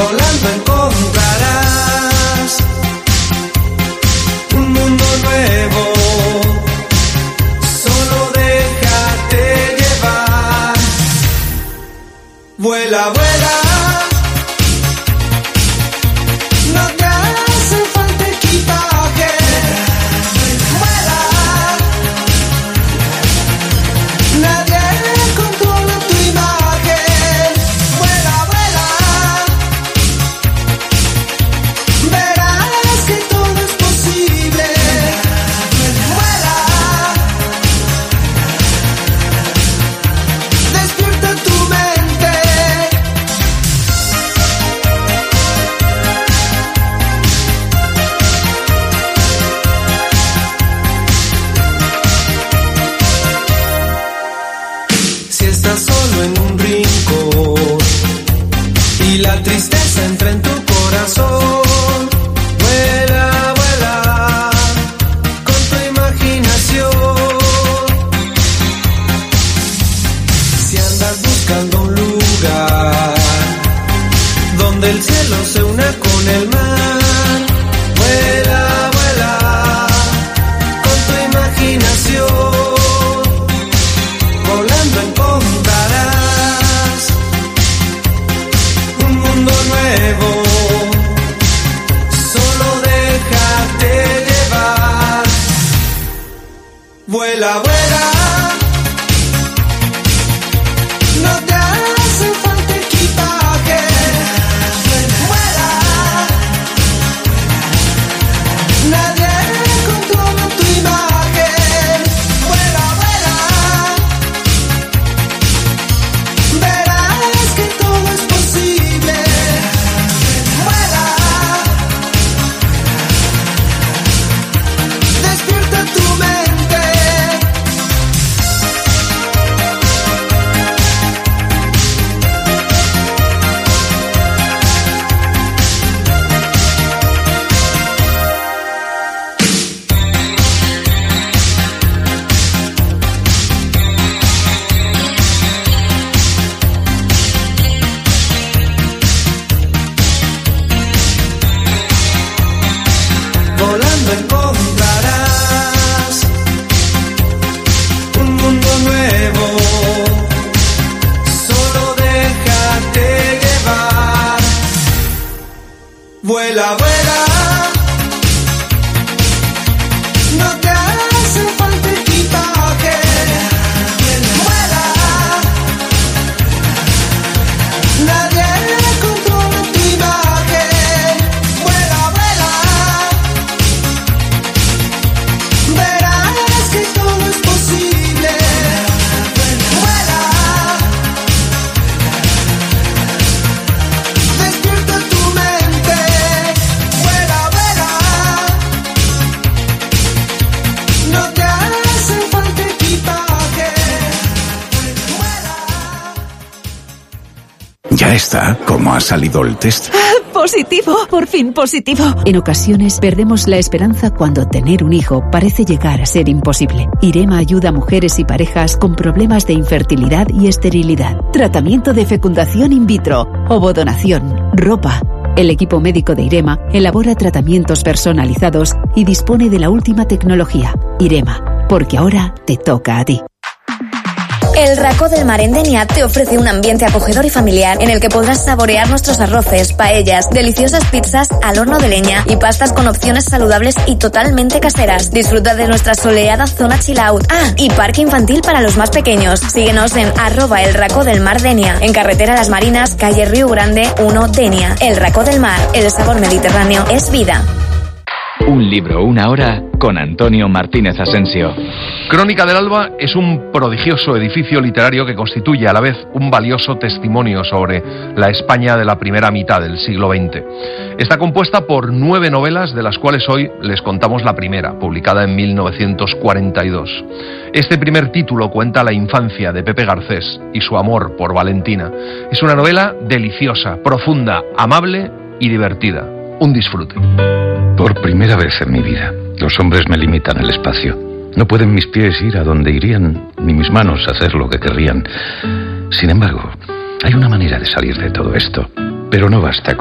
Volando encontrarás un mundo nuevo. Solo déjate llevar. Vuela, vuela. No te hace falta equipaje. Vuela. Nadie controla tu imagen. Vuela, vuela. Verás que todo es posible. Vuela. Despierta tu mente. Si estás solo en un rincón y la tristeza entra en tu corazón, vuela, vuela con tu imaginación. Si andas buscando un lugar donde el cielo se una con el mar, vuela, vuela con tu imaginación. Volando encontrarás un mundo nuevo. Solo déjate llevar. Vuela, vuela. No te hace falta equipaje. Vuela. Nadie controla tu imagen. Vuela, vuela. Verás que todo es posible. Vuela. Despierta tu mente. Volando encontrarás un mundo nuevo. Solo déjate llevar. Vuela, vuela. No te hace falta equipaje. Vuela. Nadie controla tu imagen. Vuela, vuela. Verás que todo es posible. Vuela. Despierta tu mente. Vuela, vuela. No te hace falta equipaje. Vuela. Ya está. ¿Cómo ha salido el test? ¡Positivo! ¡Por fin positivo! En ocasiones perdemos la esperanza cuando tener un hijo parece llegar a ser imposible. Irema ayuda a mujeres y parejas con problemas de infertilidad y esterilidad. Tratamiento de fecundación in vitro, ovodonación, ropa. El equipo médico de Irema elabora tratamientos personalizados y dispone de la última tecnología. Irema, porque ahora te toca a ti. El Racó del Mar en Denia te ofrece un ambiente acogedor y familiar en el que podrás saborear nuestros arroces, paellas, deliciosas pizzas al horno de leña y pastas con opciones saludables y totalmente caseras. Disfruta de nuestra soleada zona chill out. Ah, y parque infantil para los más pequeños. Síguenos en @elRacódelMar Denia, en carretera Las Marinas, calle Río Grande 1, Denia. El Racó del Mar, el sabor mediterráneo es vida. Un libro, una hora, con Antonio Martínez Asensio. Crónica del Alba es un prodigioso edificio literario que constituye a la vez un valioso testimonio sobre la España de la primera mitad del siglo XX. Está compuesta por 9 novelas, de las cuales hoy les contamos la primera, publicada en 1942. Este primer título cuenta la infancia de Pepe Garcés y su amor por Valentina. Es una novela deliciosa, profunda, amable y divertida. Un disfrute. Por primera vez en mi vida, los hombres me limitan el espacio. No pueden mis pies ir a donde irían, ni mis manos hacer lo que querrían. Sin embargo, hay una manera de salir de todo esto, pero no basta con